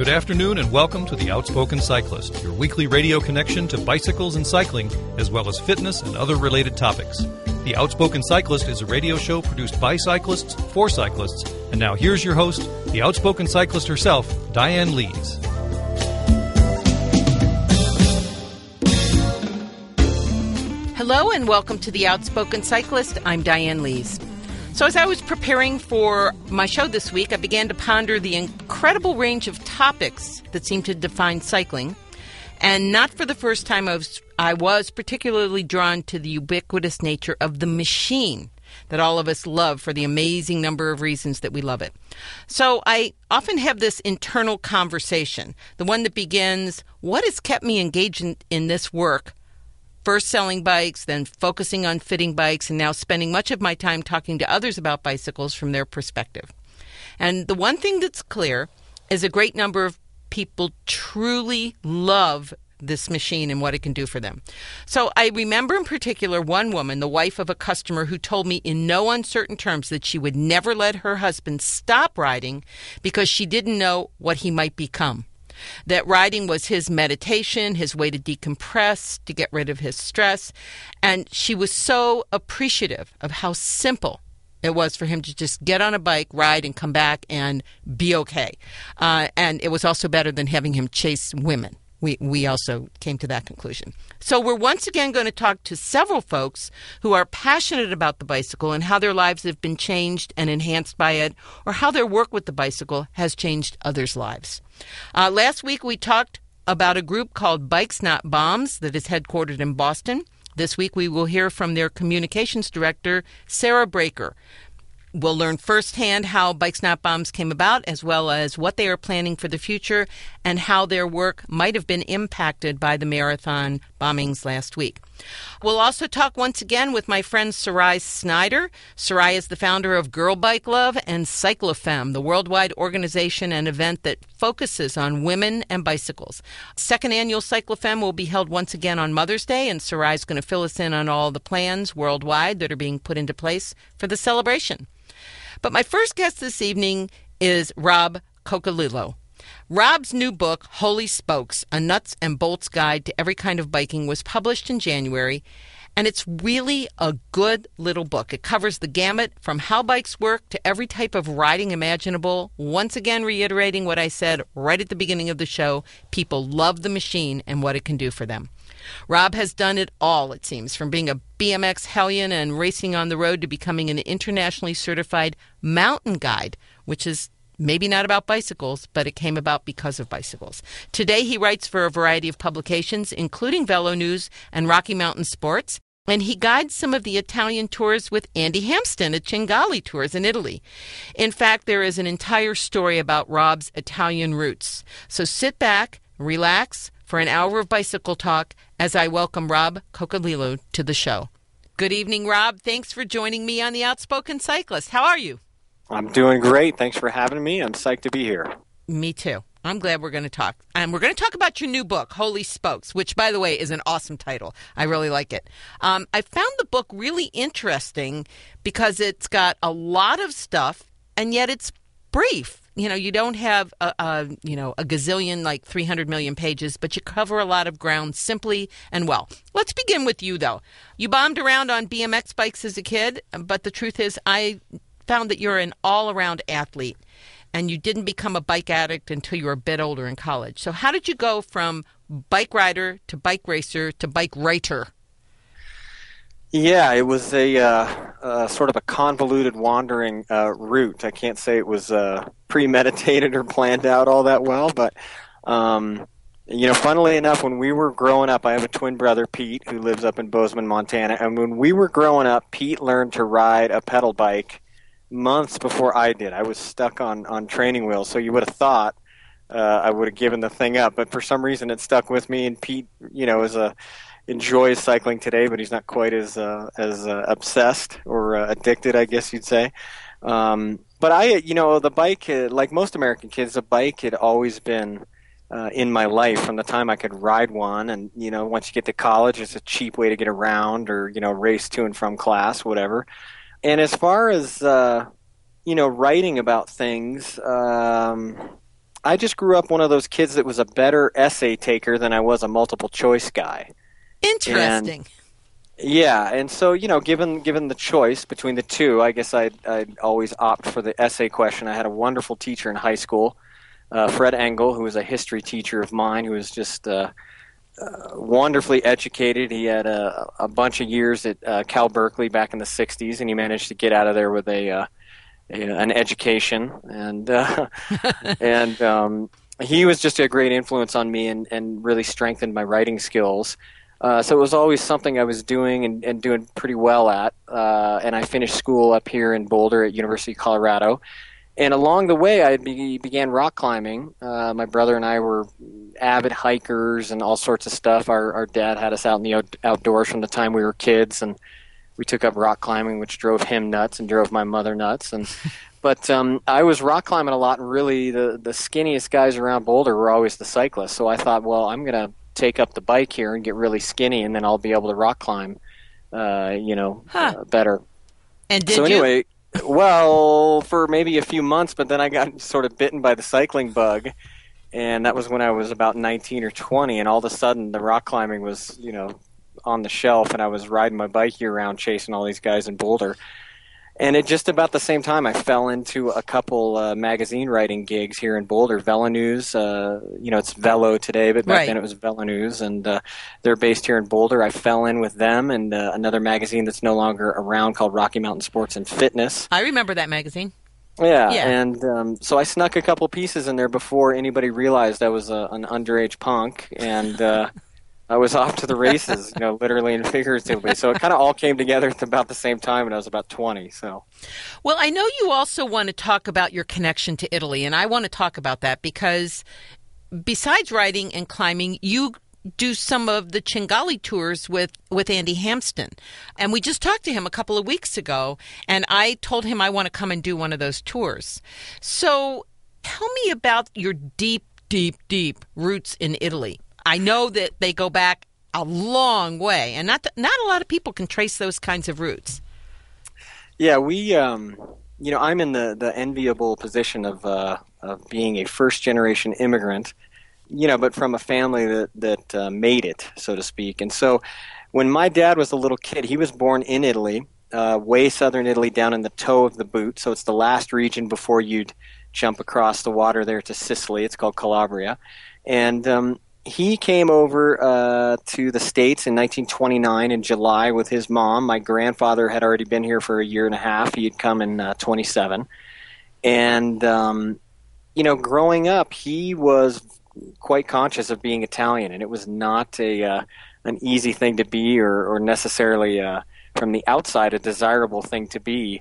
Good afternoon and welcome to The Outspoken Cyclist, your weekly radio connection to bicycles and cycling, as well as fitness and other related topics. The Outspoken Cyclist is a radio show produced by cyclists for cyclists. And now here's your host, the Outspoken Cyclist herself, Diane Lees. Hello and welcome to The Outspoken Cyclist. I'm Diane Lees. So as I was preparing for my show this week, I began to ponder the incredible range of topics that seem to define cycling. And not for the first time, I was particularly drawn to the ubiquitous nature of the machine that all of us love for the amazing number of reasons that we love it. So I often have this internal conversation, the one that begins, what has kept me engaged in this work? First selling bikes, then focusing on fitting bikes, and now spending much of my time talking to others about bicycles from their perspective. And the one thing that's clear is a great number of people truly love this machine and what it can do for them. So I remember in particular one woman, the wife of a customer, who told me in no uncertain terms that she would never let her husband stop riding because she didn't know what he might become. That riding was his meditation, his way to decompress, to get rid of his stress. And she was so appreciative of how simple it was for him to just get on a bike, ride, and come back and be okay. And it was also better than having him chase women. We also came to that conclusion. So we're once again going to talk to several folks who are passionate about the bicycle and how their lives have been changed and enhanced by it, or how their work with the bicycle has changed others' lives. Last week we talked about a group called Bikes Not Bombs that is headquartered in Boston. This week we will hear from their communications director, Sarah Breaker. We'll learn firsthand how Bikes Not Bombs came about, as well as what they are planning for the future and how their work might have been impacted by the marathon bombings last week. We'll also talk once again with my friend Sarai Snyder. Sarai is the founder of Girl Bike Love and CycloFemme, the worldwide organization and event that focuses on women and bicycles. Second annual CycloFemme will be held once again on Mother's Day, and Sarai is going to fill us in on all the plans worldwide that are being put into place for the celebration. But my first guest this evening is Rob Coccolillo. Rob's new book, Holy Spokes, A Nuts and Bolts Guide to Every Kind of Biking, was published in January, and it's really a good little book. It covers the gamut from how bikes work to every type of riding imaginable, once again reiterating what I said right at the beginning of the show. People love the machine and what it can do for them. Rob has done it all, it seems, from being a BMX hellion and racing on the road to becoming an internationally certified mountain guide, which is maybe not about bicycles, but it came about because of bicycles. Today he writes for a variety of publications, including Velo News and Rocky Mountain Sports, and he guides some of the Italian tours with Andy Hampsten at Cingali Tours in Italy. In fact, there is an entire story about Rob's Italian roots. So sit back, relax, for an hour of bicycle talk as I welcome Rob Coccolillo to the show. Good evening, Rob. Thanks for joining me on The Outspoken Cyclist. How are you? I'm doing great. Thanks for having me. I'm psyched to be here. Me too. I'm glad we're going to talk. And we're going to talk about your new book, Holy Spokes, which, by the way, is an awesome title. I really like it. I found the book really interesting because it's got a lot of stuff, and yet it's brief. You know, you don't have a gazillion, like 300 million pages, but you cover a lot of ground simply and well. Let's begin with you, though. You bombed around on BMX bikes as a kid, but the truth is I found that you're an all-around athlete, and you didn't become a bike addict until you were a bit older in college. So how did you go from bike rider to bike racer to bike writer? Yeah, it was a sort of a convoluted wandering route. I can't say it was premeditated or planned out all that well, but funnily enough, when we were growing up, I have a twin brother, Pete, who lives up in Bozeman, Montana, and when we were growing up, Pete learned to ride a pedal bike months before I did. I was stuck on training wheels, so you would have thought I would have given the thing up, but for some reason it stuck with me, and Pete, enjoys cycling today, but he's not quite as obsessed or addicted, I guess you'd say. But the bike, like most American kids, the bike had always been in my life from the time I could ride one. And, once you get to college, it's a cheap way to get around or, race to and from class, whatever. And as far as, writing about things, I just grew up one of those kids that was a better essay taker than I was a multiple choice guy. Interesting. And so, given the choice between the two, I guess I'd always opt for the essay question. I had a wonderful teacher in high school, Fred Engel, who was a history teacher of mine, who was just wonderfully educated. He had a bunch of years at Cal Berkeley back in the 60s, and he managed to get out of there with an education. And he was just a great influence on me and really strengthened my writing skills. So it was always something I was doing and doing pretty well at. And I finished school up here in Boulder at University of Colorado. And along the way, I began rock climbing. My brother and I were avid hikers and all sorts of stuff. Our dad had us out in the outdoors from the time we were kids, and we took up rock climbing, which drove him nuts and drove my mother nuts. But I was rock climbing a lot, and really the skinniest guys around Boulder were always the cyclists. So I thought, well, I'm going to take up the bike here and get really skinny, and then I'll be able to rock climb, better. And did so anyway, well, for maybe a few months, but then I got sort of bitten by the cycling bug, and that was when I was about 19 or 20, and all of a sudden the rock climbing was, on the shelf, and I was riding my bike year-round chasing all these guys in Boulder. And at just about the same time, I fell into a couple magazine writing gigs here in Boulder. Velo News, it's Velo today, but back then it was Velo News, and they're based here in Boulder. I fell in with them and another magazine that's no longer around called Rocky Mountain Sports and Fitness. I remember that magazine. Yeah. And so I snuck a couple pieces in there before anybody realized I was an underage punk, and I was off to the races, literally and figuratively. So it kind of all came together at about the same time when I was about 20. So, well, I know you also want to talk about your connection to Italy, and I want to talk about that because besides riding and climbing, you do some of the Cingali tours with Andy Hampsten. And we just talked to him a couple of weeks ago, and I told him I want to come and do one of those tours. So tell me about your deep, deep, deep roots in Italy. I know that they go back a long way, and not a lot of people can trace those kinds of roots. Yeah, we, I'm in the enviable position of being a first-generation immigrant, but from a family that made it, so to speak. And so when my dad was a little kid, he was born in Italy, way southern Italy, down in the toe of the boot. So it's the last region before you'd jump across the water there to Sicily. It's called Calabria. And he came over to the States in 1929 in July with his mom. My grandfather had already been here for a year and a half. He had come in 27. And, growing up, he was quite conscious of being Italian, and it was not an easy thing to be or necessarily from the outside a desirable thing to be.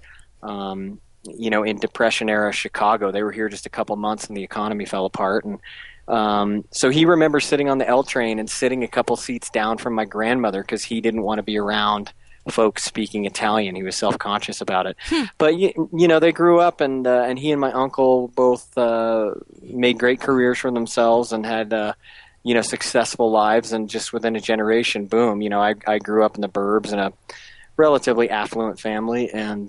In Depression-era Chicago. They were here just a couple months and the economy fell apart. And so he remembers sitting on the L train and sitting a couple seats down from my grandmother because he didn't want to be around folks speaking Italian. He was self-conscious about it. But, they grew up, and he and my uncle both made great careers for themselves and had, successful lives. And just within a generation, boom, I grew up in the burbs in a relatively affluent family. And,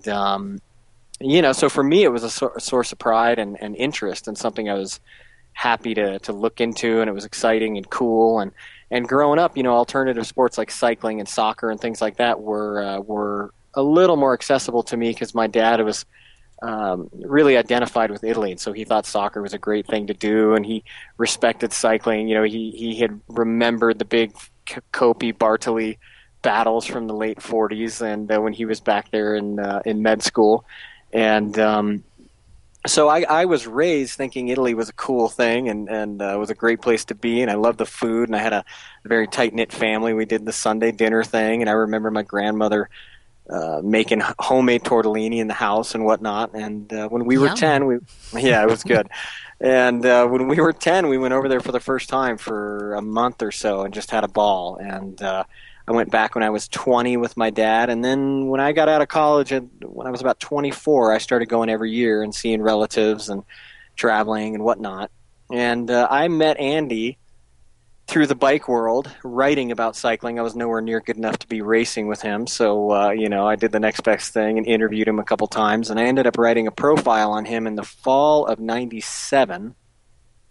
so for me it was a source of pride and interest and something I was happy to look into, and it was exciting and cool. And growing up, alternative sports like cycling and soccer and things like that were a little more accessible to me because my dad was really identified with Italy, and so he thought soccer was a great thing to do, and he respected cycling. He had remembered the big Coppi Bartoli battles from the late 40s, and when he was back there in med school, and so I was raised thinking Italy was a cool thing and was a great place to be, and I loved the food, and I had a very tight-knit family. We did the Sunday dinner thing, and I remember my grandmother making homemade tortellini in the house and whatnot. And when we were 10, it was good. And when we were 10, we went over there for the first time for a month or so and just had a ball. And I went back when I was 20 with my dad, and then when I got out of college, when I was about 24, I started going every year and seeing relatives and traveling and whatnot. And I met Andy through the bike world, writing about cycling. I was nowhere near good enough to be racing with him, so I did the next best thing and interviewed him a couple times, and I ended up writing a profile on him in the fall of '97.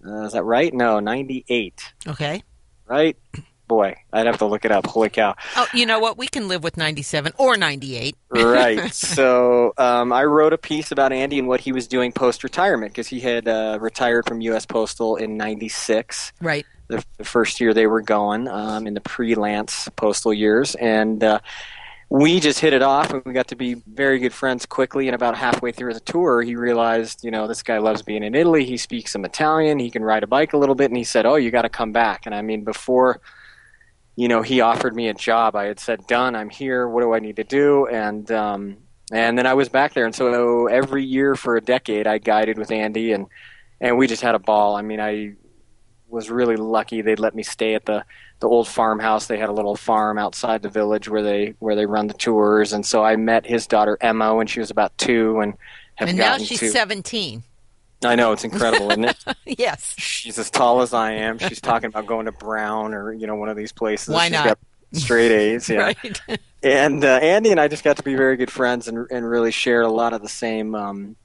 Is that right? No, 98. Okay. Right? Boy, I'd have to look it up. Holy cow. Oh, you know what? We can live with 97 or 98. Right. So I wrote a piece about Andy and what he was doing post-retirement because he had retired from U.S. Postal in 96. Right. The first year they were going in the pre-Lance postal years. And we just hit it off, and we got to be very good friends quickly. And about halfway through the tour, he realized, this guy loves being in Italy. He speaks some Italian. He can ride a bike a little bit. And he said, "Oh, you got to come back." And I mean, before he offered me a job, I had said, "Done, I'm here. What do I need to do?" And then I was back there. And so every year for a decade, I guided with Andy, and we just had a ball. I mean, I was really lucky. They'd let me stay at the old farmhouse. They had a little farm outside the village where they run the tours. And so I met his daughter, Emma, when she was about 2. And now she's 17. I know, it's incredible, isn't it? Yes. She's as tall as I am. She's talking about going to Brown or, one of these places. Why She's not? got straight A's, yeah. Right. And Andy and I just got to be very good friends and really shared a lot of the same,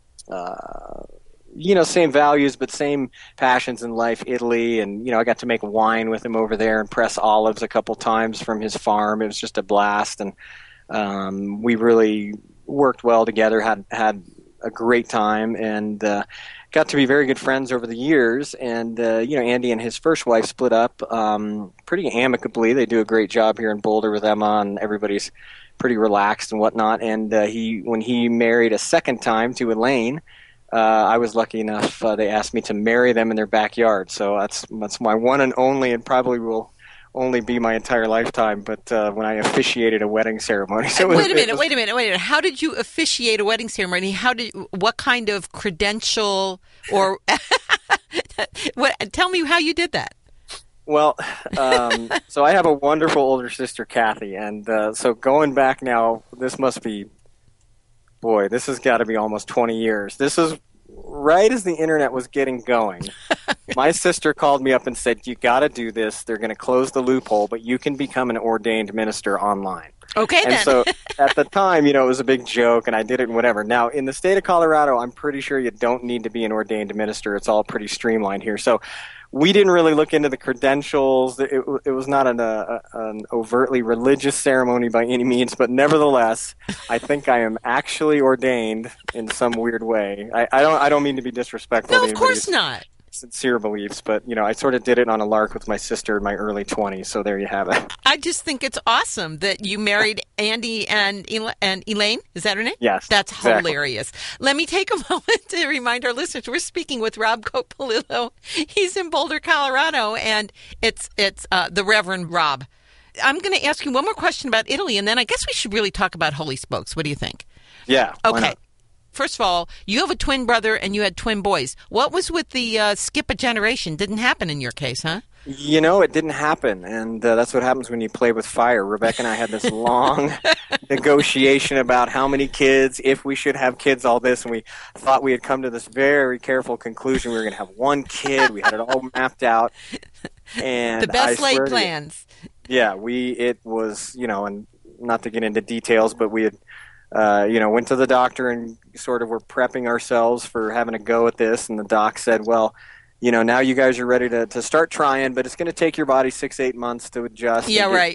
same values, but same passions in life, Italy. And, I got to make wine with him over there and press olives a couple times from his farm. It was just a blast. And we really worked well together, had a great time, and got to be very good friends over the years. And, Andy and his first wife split up pretty amicably. They do a great job here in Boulder with Emma, and everybody's pretty relaxed and whatnot. And when he married a second time to Elaine, I was lucky enough. They asked me to marry them in their backyard. So that's my one and only, and probably will only be my entire lifetime. But when I officiated a wedding ceremony, so wait a minute. How did you officiate a wedding ceremony? What kind of credential or tell me how you did that? Well, so I have a wonderful older sister, Kathy, and so going back now, this has got to be almost 20 years. This is right as the internet was getting going. My sister called me up and said, "You got to do this. They're going to close the loophole, but you can become an ordained minister online." Okay, and then. So at the time, it was a big joke, and I did it and whatever. Now, in the state of Colorado, I'm pretty sure you don't need to be an ordained minister. It's all pretty streamlined here. So we didn't really look into the credentials. It was not an overtly religious ceremony by any means, but nevertheless, I think I am actually ordained in some weird way. I don't mean to be disrespectful. No, of course not. Sincere beliefs, but I sort of did it on a lark with my sister in my early 20s. So there you have it. I just think it's awesome that you married Andy and Elaine. Is that her name? Yes, that's exactly. Hilarious. Let me take a moment to remind our listeners we're speaking with Rob Copolillo. He's in Boulder, Colorado, and it's the Reverend Rob. I'm going to ask you one more question about Italy, and then I guess we should really talk about Holy Spokes. What do you think? Yeah. Okay. First of all, you have a twin brother and you had twin boys. What was with the skip a generation? Didn't happen in your case, huh? It didn't happen, and that's what happens when you play with fire. Rebecca and I had this long negotiation about how many kids, if we should have kids, all this, and we thought we had come to this very careful conclusion. We were going to have one kid. We had it all mapped out. And the best laid plans. It was, and not to get into details, but we had went to the doctor and sort of were prepping ourselves for having a go at this. And the doc said, well, now you guys are ready to start trying, but it's going to take your body 6-8 months to adjust. Yeah, right.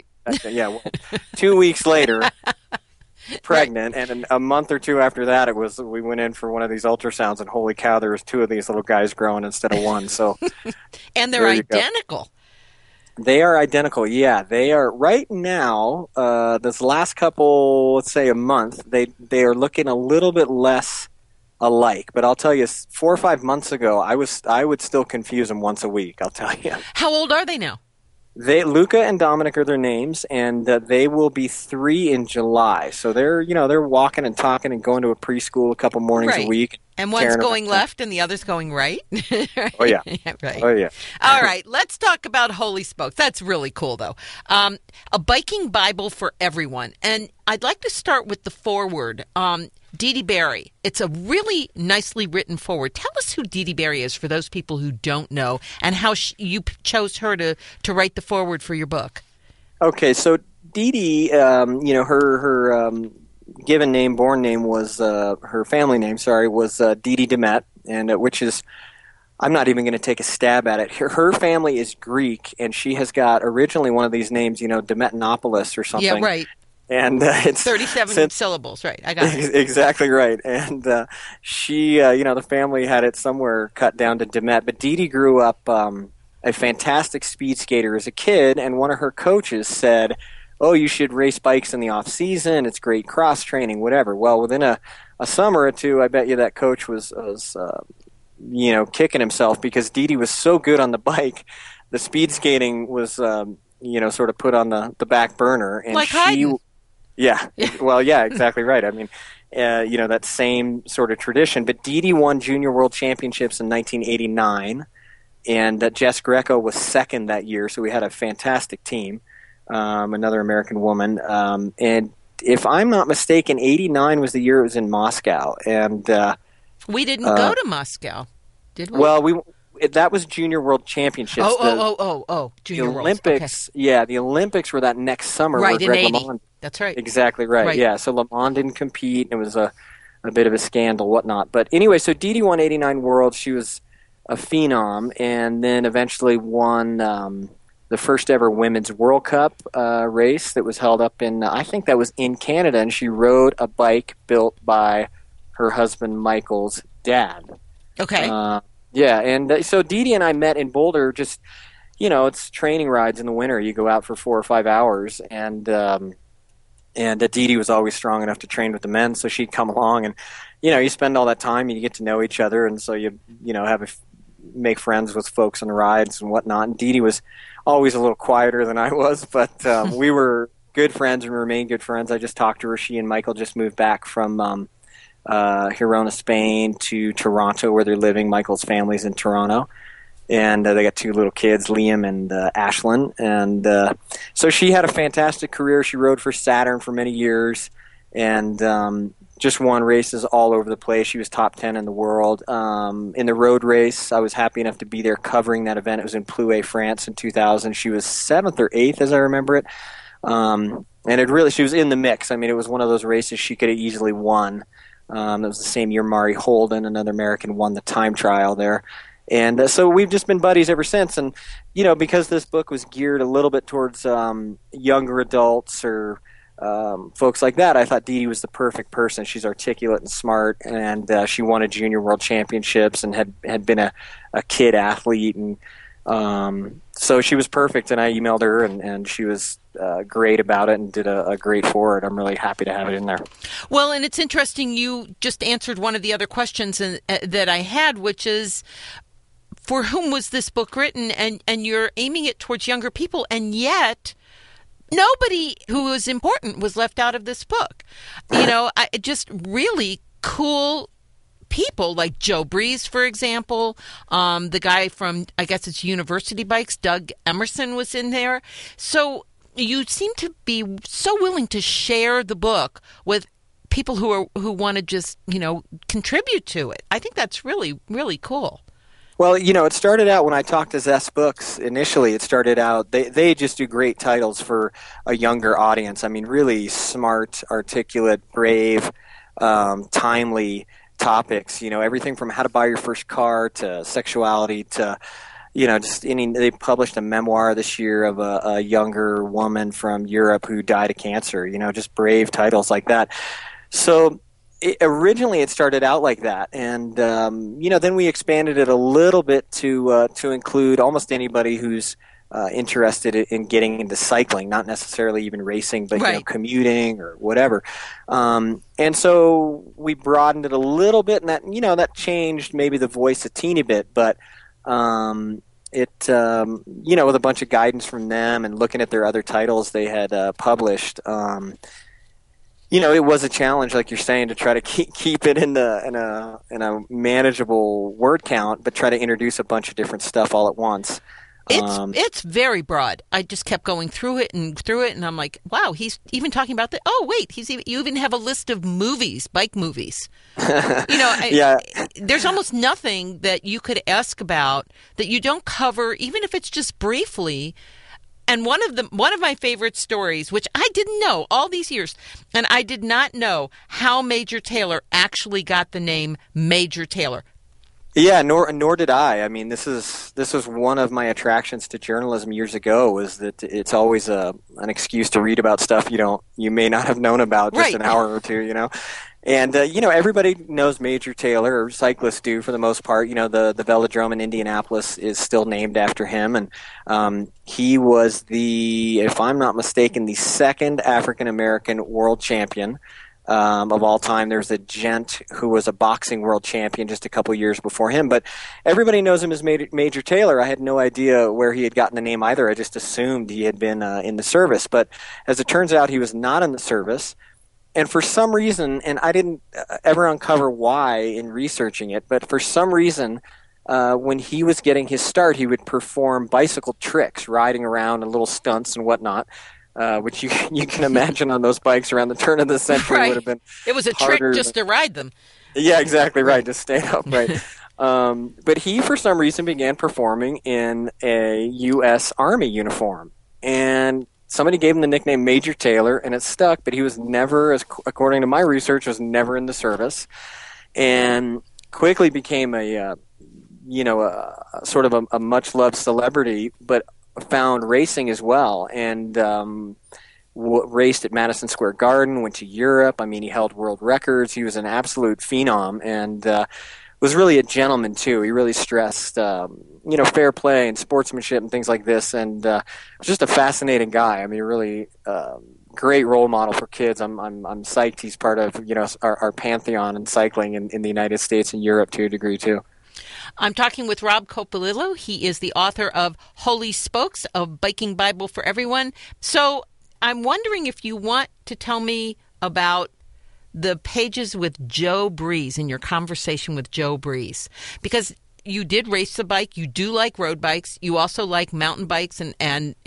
2 weeks later, pregnant, and a month or two after that, we went in for one of these ultrasounds, and holy cow, there was 2 of these little guys growing instead of one. So, and they're identical. They are identical, yeah. They are right now. This last couple, let's say a month, they are looking a little bit less alike. But I'll tell you, 4 or 5 months ago, I would still confuse them once a week. I'll tell you. How old are they now? Luca and Dominic are their names, and they will be 3 in July. So they're walking and talking and going to a preschool a couple mornings a week. And one's going left and the other's going right. Right? Oh, yeah. Right. Oh, yeah. All right. Let's talk about Holy Spokes. That's really cool, though. A biking Bible for everyone. And I'd like to start with the foreword. Dee Dee Barry. It's a really nicely written foreword. Tell us who Dee Dee Barry is for those people who don't know, and how you chose her to write the foreword for your book. Okay, so Dee Dee, her given name, born name was her family name. Was Dee Dee Demet, and which is I'm not even going to take a stab at it. Her family is Greek, and she has got originally one of these names, Demetanopoulos or something. Yeah, right. And it's 37 syllables, right? I got it. Exactly right. And she, the family had it somewhere cut down to Demet. But Dee Dee grew up a fantastic speed skater as a kid, and one of her coaches said, "Oh, you should race bikes in the off season. It's great cross training, whatever." Well, within a summer or two, I bet you that coach was kicking himself because Dee Dee was so good on the bike. The speed skating was, sort of put on the back burner, and like Haydn. Yeah. Well, yeah, exactly right. I mean, that same sort of tradition. But Dee Dee won Junior World Championships in 1989, and Jess Greco was second that year, so we had a fantastic team, another American woman. And if I'm not mistaken, 89 was the year it was in Moscow. And we didn't go to Moscow, did we? Well, that was Junior World Championships. Junior World. Olympics, okay. Yeah, the Olympics were that next summer. Right, where Greg in 80. LeMond, that's right. Exactly right, yeah. So LeMond didn't compete. It was a bit of a scandal, whatnot. But anyway, so Dee Dee won 89 Worlds. She was a phenom, and then eventually won the first ever Women's World Cup race that was held up in, I think that was in Canada, and she rode a bike built by her husband Michael's dad. Okay. Yeah, and so Dee Dee and I met in Boulder. Just, it's training rides in the winter. You go out for 4 or 5 hours, and Dee Dee was always strong enough to train with the men, so she'd come along, and you spend all that time, and you get to know each other, and so you make friends with folks on the rides and whatnot. And Dee Dee was always a little quieter than I was, but we were good friends and remain good friends. I just talked to her. She and Michael just moved back from Girona, Spain to Toronto, where they're living. Michael's family's in Toronto, and they got 2 little kids, Liam and Ashlyn. And so she had a fantastic career. She rode for Saturn for many years, and just won races all over the place. She was top 10 in the world. In the road race, I was happy enough to be there covering that event. It was in Plouay, France in 2000. She was 7th or 8th, as I remember it. And she was in the mix. I mean, it was one of those races she could have easily won. That was the same year Mari Holden, another American, won the time trial there. And so we've just been buddies ever since. And, because this book was geared a little bit towards younger adults or folks like that, I thought Dee Dee was the perfect person. She's articulate and smart, and she won a Junior World Championships and had been a kid athlete. And so she was perfect, and I emailed her, and she was great about it and did a great forward. I'm really happy to have it in there. Well, and it's interesting. You just answered one of the other questions that I had, which is, for whom was this book written? And you're aiming it towards younger people, and yet nobody who was important was left out of this book. Just really cool people like Joe Breeze, for example. The guy from, I guess it's University Bikes, Doug Emerson, was in there. So you seem to be so willing to share the book with people who want to just, contribute to it. I think that's really, really cool. Well, it started out when I talked to Zest Books initially. It started out, they just do great titles for a younger audience. I mean, really smart, articulate, brave, timely topics. Everything from how to buy your first car to sexuality to, they published a memoir this year of a younger woman from Europe who died of cancer. Just brave titles like that. So originally it started out like that, and then we expanded it a little bit to include almost anybody who's interested in getting into cycling, not necessarily even racing, but right. Commuting or whatever. And so we broadened it a little bit, and that changed maybe the voice a teeny bit, but it with a bunch of guidance from them and looking at their other titles they had published. It was a challenge, like you're saying, to try to keep it in a manageable word count, but try to introduce a bunch of different stuff all at once. It's very broad. I just kept going through it, and I'm like, wow, he's even talking about that. Oh, wait, you even have a list of movies, bike movies. Yeah. There's almost nothing that you could ask about that you don't cover, even if it's just briefly. And one of my favorite stories, which I didn't know all these years, and I did not know how Major Taylor actually got the name Major Taylor. Yeah, nor did I. I mean, this was one of my attractions to journalism years ago, was that it's always an excuse to read about stuff you may not have known about just Right. an hour or two, And everybody knows Major Taylor, or cyclists do for the most part. The velodrome in Indianapolis is still named after him, and he was if I'm not mistaken, the second African American world champion of all time. There's a gent who was a boxing world champion just a couple years before him, but everybody knows him as Major Taylor. I had no idea where he had gotten the name either. I just assumed he had been in the service, but as it turns out, he was not in the service. And for some reason, and I didn't ever uncover why in researching it, but for some reason, when he was getting his start, he would perform bicycle tricks, riding around and little stunts and whatnot, which you can imagine on those bikes around the turn of the century Right. would have been It was a trick just to ride them. Yeah, exactly right, to stay upright. But he, for some reason, began performing in a U.S. Army uniform. And somebody gave him the nickname Major Taylor, and it stuck, but he was never, according to my research, was never in the service. And quickly became a sort of a much-loved celebrity, but found racing as well, and raced at Madison Square Garden, went to Europe. I mean, he held world records. He was an absolute phenom, and was really a gentleman, too. He really stressed, fair play and sportsmanship and things like this, and was just a fascinating guy. I mean, really great role model for kids. I'm psyched he's part of, our pantheon in cycling in the United States and Europe to a degree, too. I'm talking with Rob Coppolillo. He is the author of Holy Spokes, a biking Bible for everyone. So I'm wondering if you want to tell me about the pages with Joe Breeze and your conversation with Joe Breeze, because you did race the bike. You do like road bikes. You also like mountain bikes and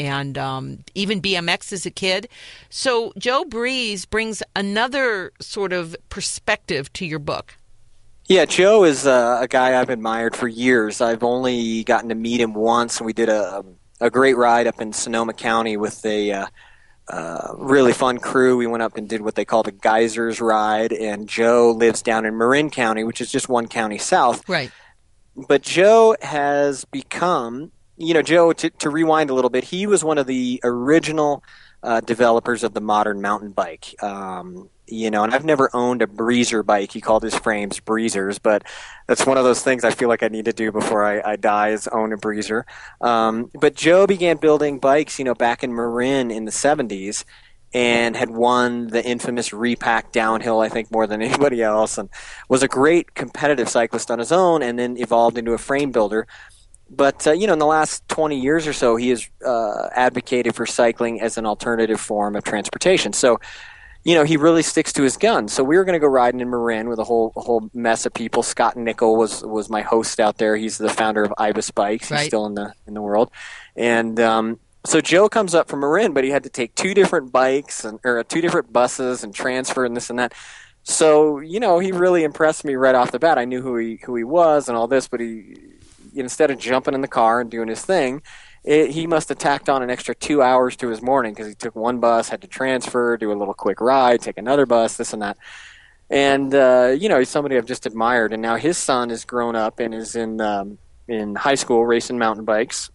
even BMX as a kid. So Joe Breeze brings another sort of perspective to your book. Yeah, Joe is a guy I've admired for years. I've only gotten to meet him once, and we did a great ride up in Sonoma County with a really fun crew. We went up and did what they call the Geysers ride, and Joe lives down in Marin County, which is just one county south. Right. But Joe has become, Joe, to rewind a little bit, he was one of the original developers of the modern mountain bike. And I've never owned a breezer bike. He called his frames breezers, but that's one of those things I feel like I need to do before I die, is own a breezer. But Joe began building bikes, back in Marin in the 70s, and had won the infamous Repack Downhill, I think, more than anybody else, and was a great competitive cyclist on his own, and then evolved into a frame builder. But, in the last 20 years or so, he has advocated for cycling as an alternative form of transportation. So, he really sticks to his guns. So we were going to go riding in Marin with a whole mess of people. Scott Nickel was my host out there. He's the founder of Ibis Bikes. Right. He's still in the world. And so Joe comes up from Marin, but he had to take two different bikes or two different buses and transfer and this and that. So, he really impressed me right off the bat. I knew who he was and all this, but he, instead of jumping in the car and doing his thing, he must have tacked on an extra 2 hours to his morning, because he took one bus, had to transfer, do a little quick ride, take another bus, this and that. And, he's somebody I've just admired. And now his son is grown up and is in high school racing mountain bikes,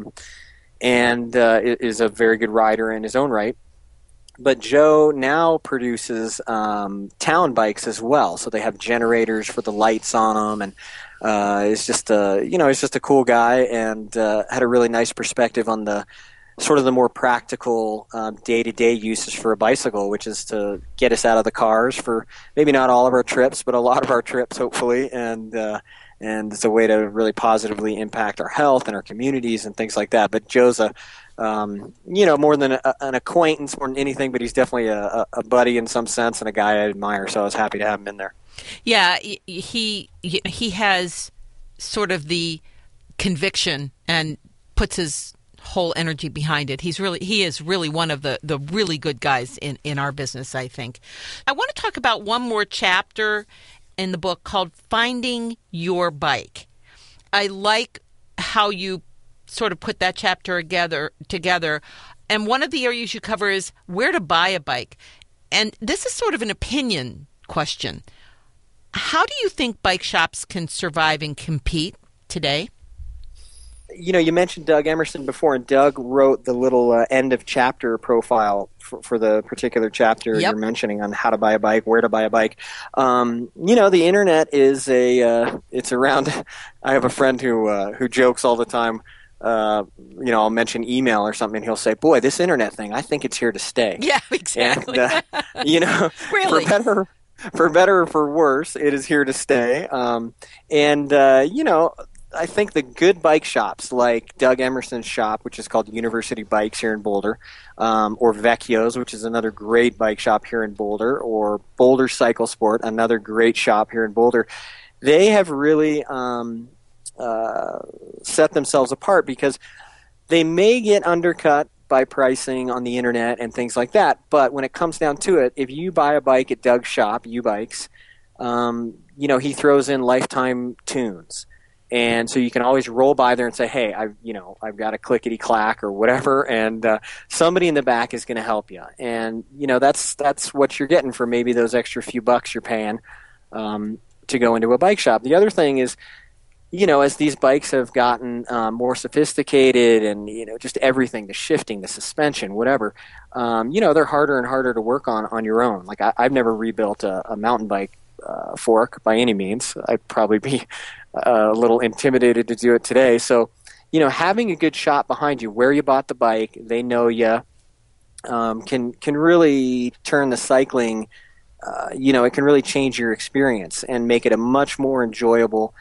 and is a very good rider in his own right. But Joe now produces town bikes as well. So they have generators for the lights on them, and he's just a cool guy, and had a really nice perspective on the sort of the more practical day-to-day uses for a bicycle, which is to get us out of the cars for maybe not all of our trips, but a lot of our trips, hopefully, and it's a way to really positively impact our health and our communities and things like that. But Joe's more than an acquaintance more than anything, but he's definitely a buddy in some sense and a guy I admire. So I was happy to have him in there. Yeah, he has sort of the conviction and puts his whole energy behind it. He is really one of the really good guys in our business, I think. I want to talk about one more chapter in the book called Finding Your Bike. I like how you sort of put that chapter together. And one of the areas you cover is where to buy a bike. And this is sort of an opinion question. How do you think bike shops can survive and compete today? You mentioned Doug Emerson before, and Doug wrote the little end of chapter profile for the particular chapter you're mentioning on how to buy a bike, where to buy a bike. The internet is it's around. I have a friend who jokes all the time. I'll mention email or something, and he'll say, "Boy, this internet thing, I think it's here to stay." Yeah, exactly. And, really, for better or for worse, it is here to stay. I think the good bike shops like Doug Emerson's shop, which is called University Bikes here in Boulder, or Vecchio's, which is another great bike shop here in Boulder, or Boulder Cycle Sport, another great shop here in Boulder, they have really set themselves apart because they may get undercut by pricing on the internet and things like that, but when it comes down to it, if you buy a bike at Doug's shop, U-Bikes, he throws in lifetime tunes. And so you can always roll by there and say, "Hey, I've got a clickety clack or whatever," and somebody in the back is going to help you. And that's what you're getting for maybe those extra few bucks you're paying to go into a bike shop. The other thing is, as these bikes have gotten more sophisticated and just everything, the shifting, the suspension, whatever, they're harder and harder to work on your own. Like I've never rebuilt a mountain bike fork by any means. I'd probably be a little intimidated to do it today. So, having a good shop behind you where you bought the bike, they know you, can really turn the cycling, it can really change your experience and make it a much more enjoyable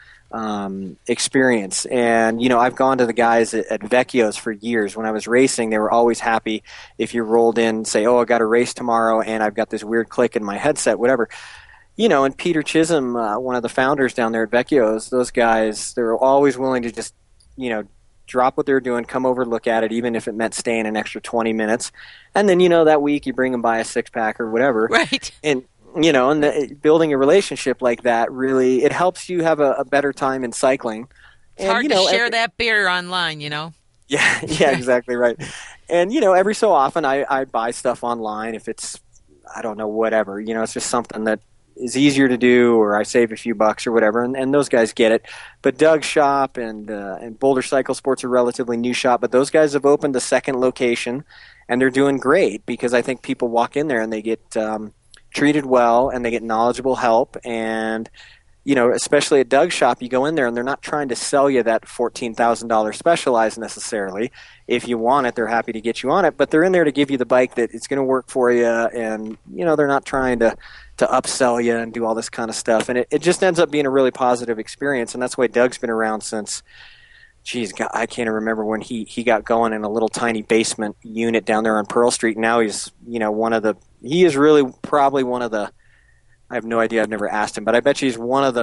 experience. And, I've gone to the guys at Vecchio's for years. When I was racing, they were always happy if you rolled in and say, "Oh, I got a race tomorrow and I've got this weird click in my headset," whatever. And Peter Chisholm, one of the founders down there at Vecchio's, those guys, they were always willing to just, drop what they were doing, come over, look at it, even if it meant staying an extra 20 minutes. And then, that week you bring them by a six-pack or whatever. Right. And, building a relationship like that, really, it helps you have a better time in cycling. It's hard to share that beer online, Yeah, exactly right. And, every so often I buy stuff online if it's, I don't know, whatever. It's just something that is easier to do, or I save a few bucks or whatever, and those guys get it. But Doug's shop and Boulder Cycle Sport's a relatively new shop, but those guys have opened a second location, and they're doing great because I think people walk in there and they get treated well and they get knowledgeable help. And especially at Doug's shop, you go in there and they're not trying to sell you that $14,000 Specialized necessarily. If you want it, they're happy to get you on it, but they're in there to give you the bike that it's going to work for you, and they're not trying to upsell you and do all this kind of stuff. And it just ends up being a really positive experience, and that's why Doug's been around since, I can't even remember when he got going in a little tiny basement unit down there on Pearl Street. Now he's, he is really probably one of the, I have no idea, I've never asked him, but I bet you he's one of the,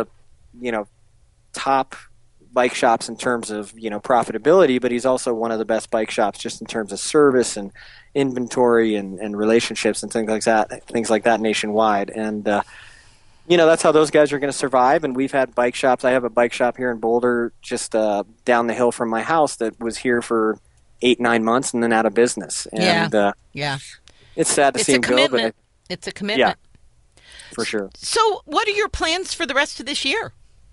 top bike shops in terms of, profitability, but he's also one of the best bike shops just in terms of service and inventory and relationships and things like that nationwide. And, that's how those guys are going to survive. And we've had bike shops. I have a bike shop here in Boulder just down the hill from my house that was here for 8-9 months and then out of business. And it's sad to see him go, but it's a commitment. Yeah, for sure. So what are your plans for the rest of this year?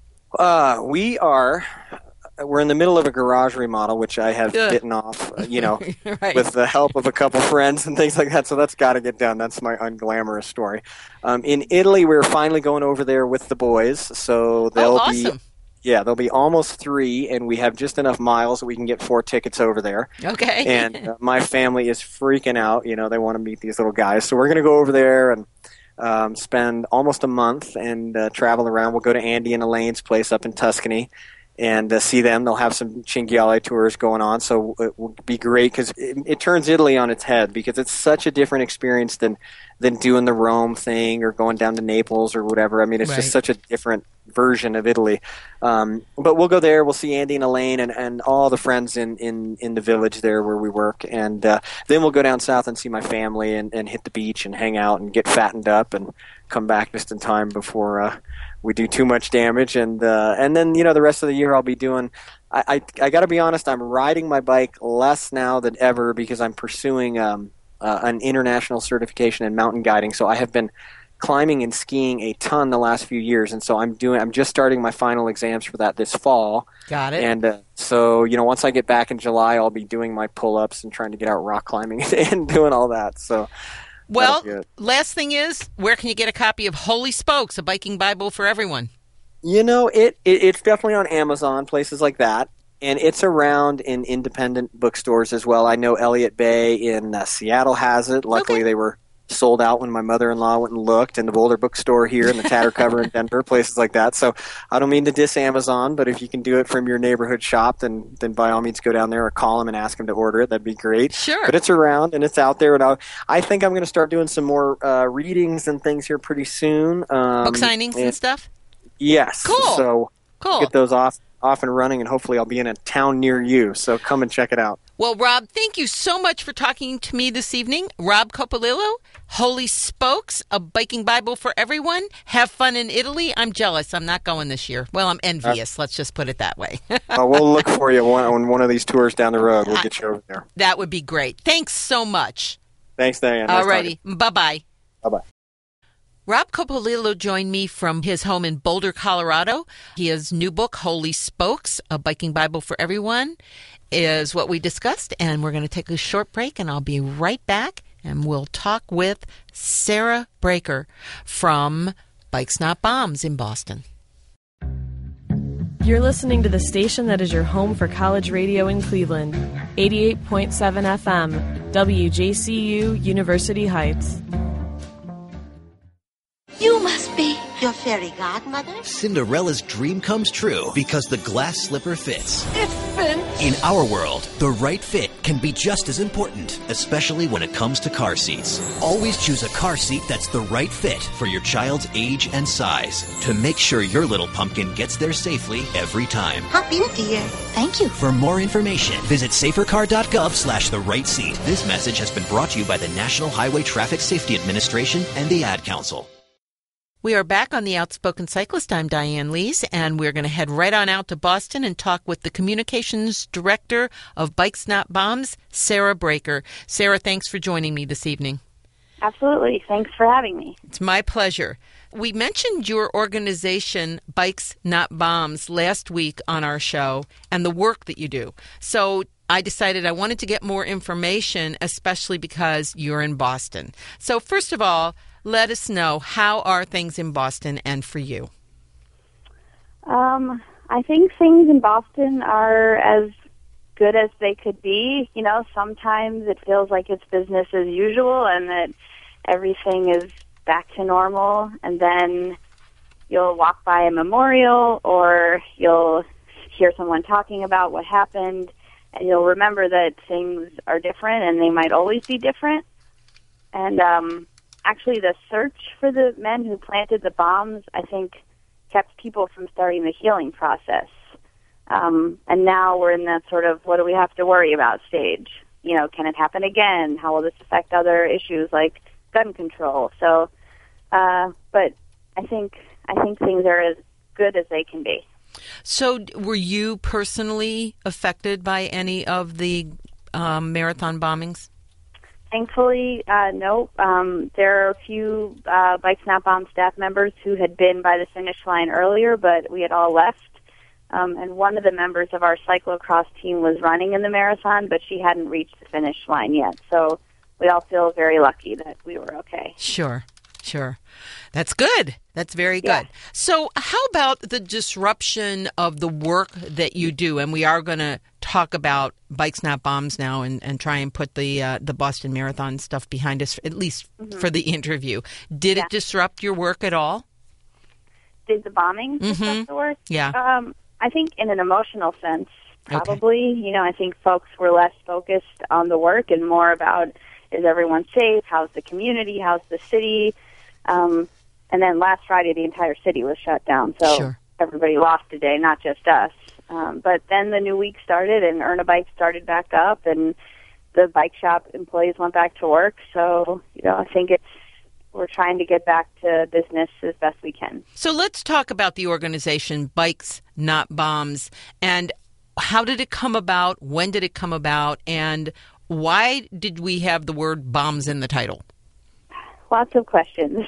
We're in the middle of a garage remodel, which I have bitten off, right. with the help of a couple friends and things like that. So that's got to get done. That's my unglamorous story. In Italy, we're finally going over there with the boys. So awesome. They'll be almost 3, and we have just enough miles that we can get 4 tickets over there. Okay. And my family is freaking out. They want to meet these little guys. So we're going to go over there and spend almost a month and travel around. We'll go to Andy and Elaine's place up in Tuscany and see them. They'll have some Cinghiale tours going on, so it will be great because it turns Italy on its head because it's such a different experience than doing the Rome thing or going down to Naples or whatever. I mean, it's just such a different version of Italy. But we'll go there. We'll see Andy and Elaine and all the friends in the village there where we work. And then we'll go down south and see my family and hit the beach and hang out and get fattened up and come back just in time before we do too much damage. And then, the rest of the year I'll be doing – I got to be honest, I'm riding my bike less now than ever because I'm pursuing an international certification in mountain guiding. So I have been climbing and skiing a ton the last few years, and so I'm just starting my final exams for that this fall. Got it. And so, once I get back in July, I'll be doing my pull-ups and trying to get out rock climbing and doing all that. So, well, last thing is, where can you get a copy of Holy Spokes, a biking Bible for everyone? It's definitely on Amazon, places like that. And it's around in independent bookstores as well. I know Elliott Bay in Seattle has it. Luckily, They were sold out when my mother-in-law went and looked, and the Boulder Bookstore here and the Tatter Cover in Denver, places like that. So I don't mean to diss Amazon, but if you can do it from your neighborhood shop, then by all means go down there or call them and ask them to order it. That'd be great. Sure. But it's around and it's out there. And I think I'm going to start doing some more readings and things here pretty soon. Book signings and stuff? Yes. Cool. So cool. Get those off and running, and hopefully I'll be in a town near you. So come and check it out. Well, Rob, thank you so much for talking to me this evening. Rob Coppolillo, Holy Spokes, a biking Bible for everyone. Have fun in Italy. I'm jealous. I'm not going this year. Well, I'm envious. Let's just put it that way. We'll look for you on one of these tours down the road. We'll get you over there. That would be great. Thanks so much. Thanks, Diane. All righty. Bye-bye. Bye-bye. Rob Coppolillo joined me from his home in Boulder, Colorado. His new book, Holy Spokes, a biking Bible for everyone, is what we discussed. And we're going to take a short break, and I'll be right back. And we'll talk with Sarah Breaker from Bikes Not Bombs in Boston. You're listening to the station that is your home for college radio in Cleveland, 88.7 FM, WJCU, University Heights. You must be your fairy godmother? Cinderella's dream comes true because the glass slipper fits. It fits! In our world, the right fit can be just as important, especially when it comes to car seats. Always choose a car seat that's the right fit for your child's age and size to make sure your little pumpkin gets there safely every time. Hop in, dear. Thank you. For more information, visit safercar.gov/the right seat. This message has been brought to you by the National Highway Traffic Safety Administration and the Ad Council. We are back on The Outspoken Cyclist. I'm Diane Lees, and we're going to head right on out to Boston and talk with the Communications Director of Bikes Not Bombs, Sarah Breaker. Sarah, thanks for joining me this evening. Absolutely. Thanks for having me. It's my pleasure. We mentioned your organization, Bikes Not Bombs, last week on our show and the work that you do. So I decided I wanted to get more information, especially because you're in Boston. So first of all, let us know, how are things in Boston and for you? I think things in Boston are as good as they could be. Sometimes it feels like it's business as usual and that everything is back to normal, and then you'll walk by a memorial or you'll hear someone talking about what happened, and you'll remember that things are different and they might always be different. And actually, the search for the men who planted the bombs, I think, kept people from starting the healing process. And now we're in that sort of, what do we have to worry about stage? Can it happen again? How will this affect other issues like gun control? So, but I think things are as good as they can be. So were you personally affected by any of the marathon bombings? Thankfully, no. There are a few Bikes Not Bombs staff members who had been by the finish line earlier, but we had all left. And one of the members of our cyclocross team was running in the marathon, but she hadn't reached the finish line yet. So we all feel very lucky that we were okay. Sure. That's good. That's very good. Yeah. So how about the disruption of the work that you do? And we are going to talk about Bikes Not Bombs now and try and put the Boston Marathon stuff behind us, at least for the interview. Did it disrupt your work at all? Did the bombing disrupt the work? Yeah. I think in an emotional sense, probably. Okay. I think folks were less focused on the work and more about, is everyone safe? How's the community? How's the city? And then last Friday, the entire city was shut down. So everybody lost a day, not just us. But then the new week started, and Earn a Bike started back up, and the bike shop employees went back to work. So, I think we're trying to get back to business as best we can. So let's talk about the organization Bikes Not Bombs, and how did it come about? When did it come about? And why did we have the word bombs in the title? lots of questions.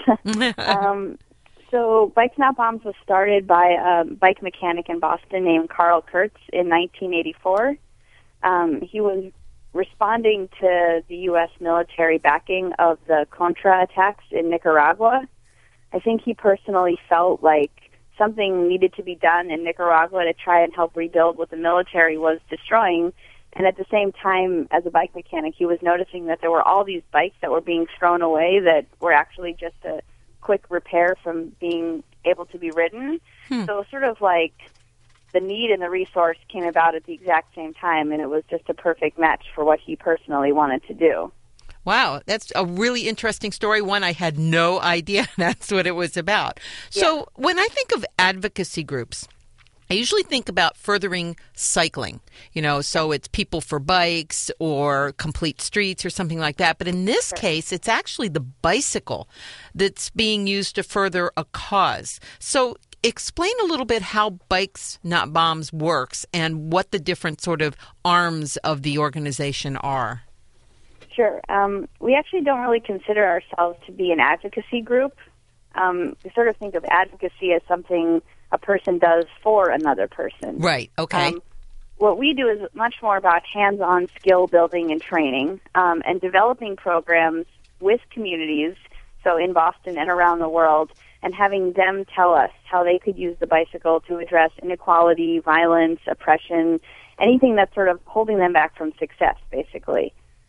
So Bikes Not Bombs was started by a bike mechanic in Boston named Carl Kurtz in 1984. He was responding to the U.S. military backing of the Contra attacks in Nicaragua. I think he personally felt like something needed to be done in Nicaragua to try and help rebuild what the military was destroying. And at the same time, as a bike mechanic, he was noticing that there were all these bikes that were being thrown away that were actually just a quick repair from being able to be ridden. So sort of like the need and the resource came about at the exact same time, and it was just a perfect match for what he personally wanted to do. Wow, that's a really interesting story. One, I had no idea that's what it was about. So when I think of advocacy groups, I usually think about furthering cycling, so it's People for Bikes or Complete Streets or something like that. But in this case, it's actually the bicycle that's being used to further a cause. So explain a little bit how Bikes Not Bombs works and what the different sort of arms of the organization are. Sure. We actually don't really consider ourselves to be an advocacy group. We sort of think of advocacy as something a person does for another person. Right, okay. What we do is much more about hands-on skill building and training, and developing programs with communities, so in Boston and around the world, and having them tell us how they could use the bicycle to address inequality, violence, oppression, anything that's sort of holding them back from success, basically.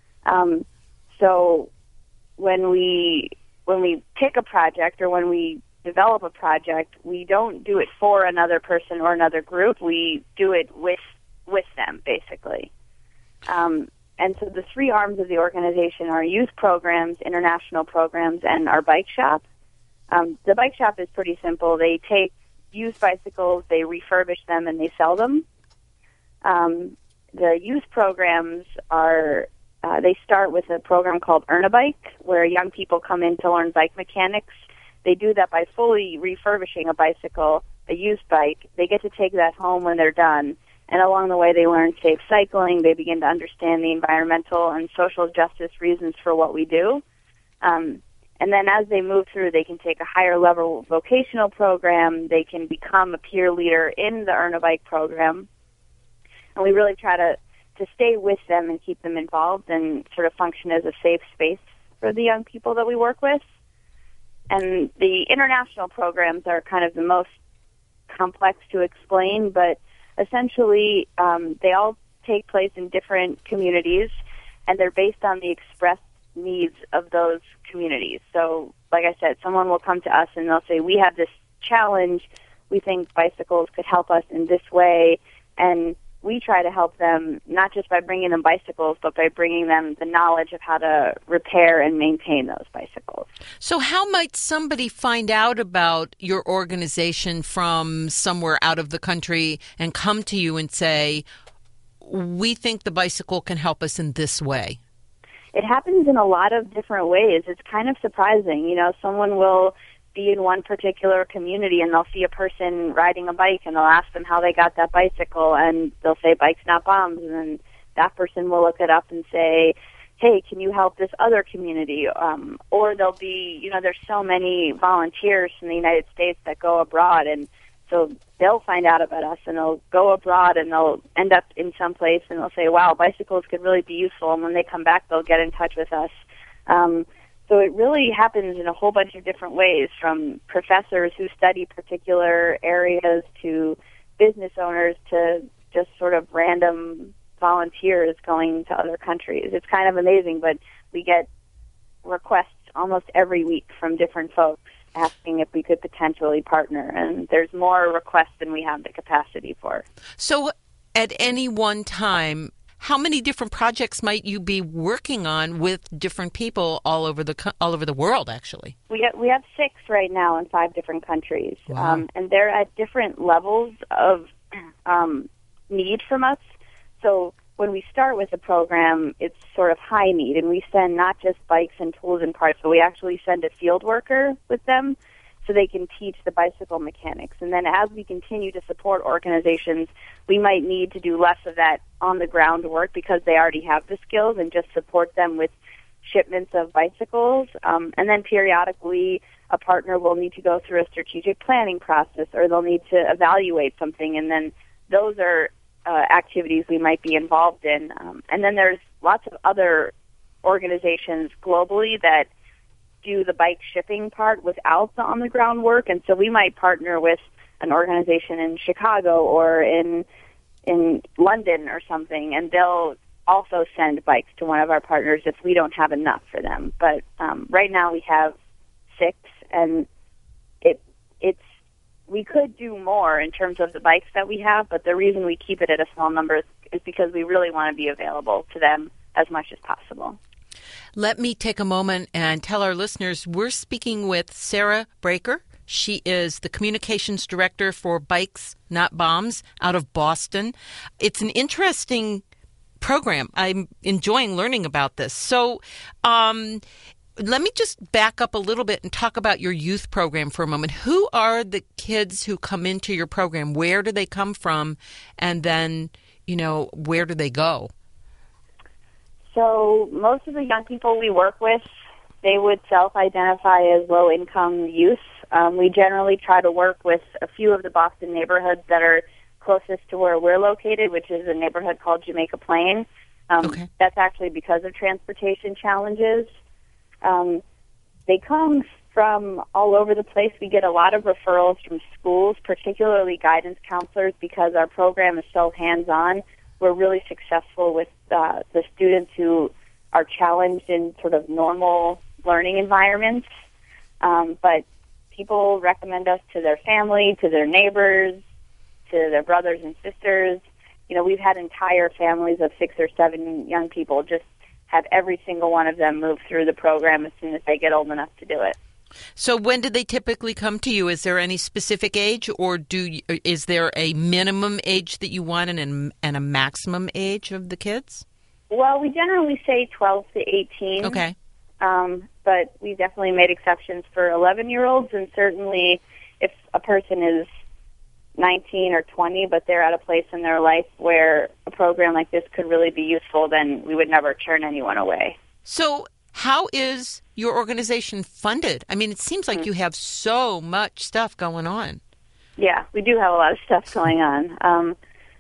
So when we pick a project or when we develop a project, we don't do it for another person or another group. We do it with them, basically. And so the three arms of the organization are youth programs, international programs, and our bike shop. The bike shop is pretty simple. They take used bicycles, they refurbish them, and they sell them. The youth programs are they start with a program called Earn a Bike, where young people come in to learn bike mechanics. They do that by fully refurbishing a bicycle, a used bike. They get to take that home when they're done. And along the way, they learn safe cycling. They begin to understand the environmental and social justice reasons for what we do. And then as they move through, they can take a higher level vocational program. They can become a peer leader in the Earn a Bike program. And we really try to stay with them and keep them involved and sort of function as a safe space for the young people that we work with. And the international programs are kind of the most complex to explain, but essentially they all take place in different communities, and they're based on the expressed needs of those communities. So, like I said, someone will come to us and they'll say, we have this challenge, we think bicycles could help us in this way, and we try to help them not just by bringing them bicycles, but by bringing them the knowledge of how to repair and maintain those bicycles. So how might somebody find out about your organization from somewhere out of the country and come to you and say, we think the bicycle can help us in this way? It happens in a lot of different ways. It's kind of surprising. Someone will be in one particular community and they'll see a person riding a bike and they'll ask them how they got that bicycle, and they'll say Bikes Not Bombs, and then that person will look it up and say, hey, can you help this other community? Or there'll be, there's so many volunteers from the United States that go abroad, and so they'll find out about us and they'll go abroad and they'll end up in some place and they'll say, wow, bicycles could really be useful, and when they come back they'll get in touch with us. So it really happens in a whole bunch of different ways, from professors who study particular areas to business owners to just sort of random volunteers going to other countries. It's kind of amazing, but we get requests almost every week from different folks asking if we could potentially partner, and there's more requests than we have the capacity for. So at any one time, how many different projects might you be working on with different people all over the world, actually? We have 6 right now in 5 different countries. Wow. And they're at different levels of need from us. So when we start with a program, it's sort of high need, and we send not just bikes and tools and parts, but we actually send a field worker with them so they can teach the bicycle mechanics. And then as we continue to support organizations, we might need to do less of that on-the-ground work because they already have the skills, and just support them with shipments of bicycles. And then periodically a partner will need to go through a strategic planning process, or they'll need to evaluate something, and then those are activities we might be involved in. And then there's lots of other organizations globally that do the bike shipping part without the on-the-ground work, and so we might partner with an organization in Chicago or in London or something, and they'll also send bikes to one of our partners if we don't have enough for them. But right now we have 6, and we could do more in terms of the bikes that we have, but the reason we keep it at a small number is because we really want to be available to them as much as possible. Let me take a moment and tell our listeners we're speaking with Sarah Breaker. She is the communications director for Bikes Not Bombs out of Boston. It's an interesting program. I'm enjoying learning about this. So let me just back up a little bit and talk about your youth program for a moment. Who are the kids who come into your program? Where do they come from? And then, where do they go? So most of the young people we work with, they would self-identify as low-income youth. We generally try to work with a few of the Boston neighborhoods that are closest to where we're located, which is a neighborhood called Jamaica Plain. Okay. That's actually because of transportation challenges. They come from all over the place. We get a lot of referrals from schools, particularly guidance counselors, because our program is so hands-on. We're really successful with the students who are challenged in sort of normal learning environments. But people recommend us to their family, to their neighbors, to their brothers and sisters. We've had entire families of 6 or 7 young people just have every single one of them move through the program as soon as they get old enough to do it. So when do they typically come to you? Is there any specific age, or is there a minimum age that you want and a maximum age of the kids? Well, we generally say 12 to 18. Okay. But we definitely made exceptions for 11-year-olds, and certainly if a person is 19 or 20, but they're at a place in their life where a program like this could really be useful, then we would never turn anyone away. So how is your organization funded? I mean, it seems like you have so much stuff going on. Yeah, we do have a lot of stuff going on.